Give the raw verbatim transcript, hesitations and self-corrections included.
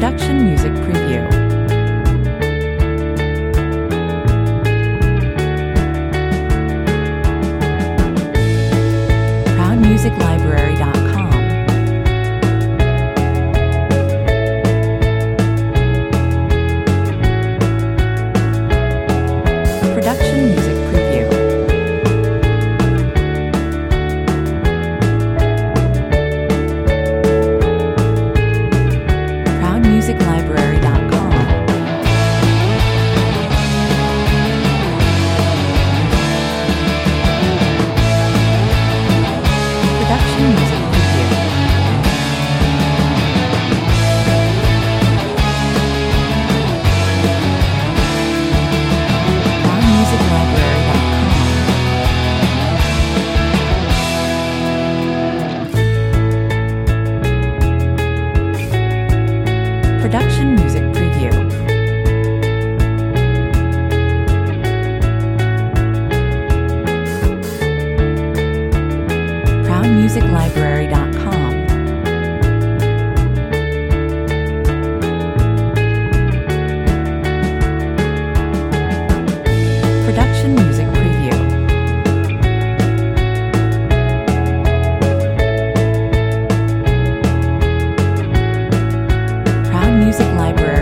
Production Music Preview. proud music library dot com. Production Music Preview. proud music library dot com. Production Music Preview. proud music library dot com. Production Music Preview. proud music library dot com. Production Music Preview. proud music library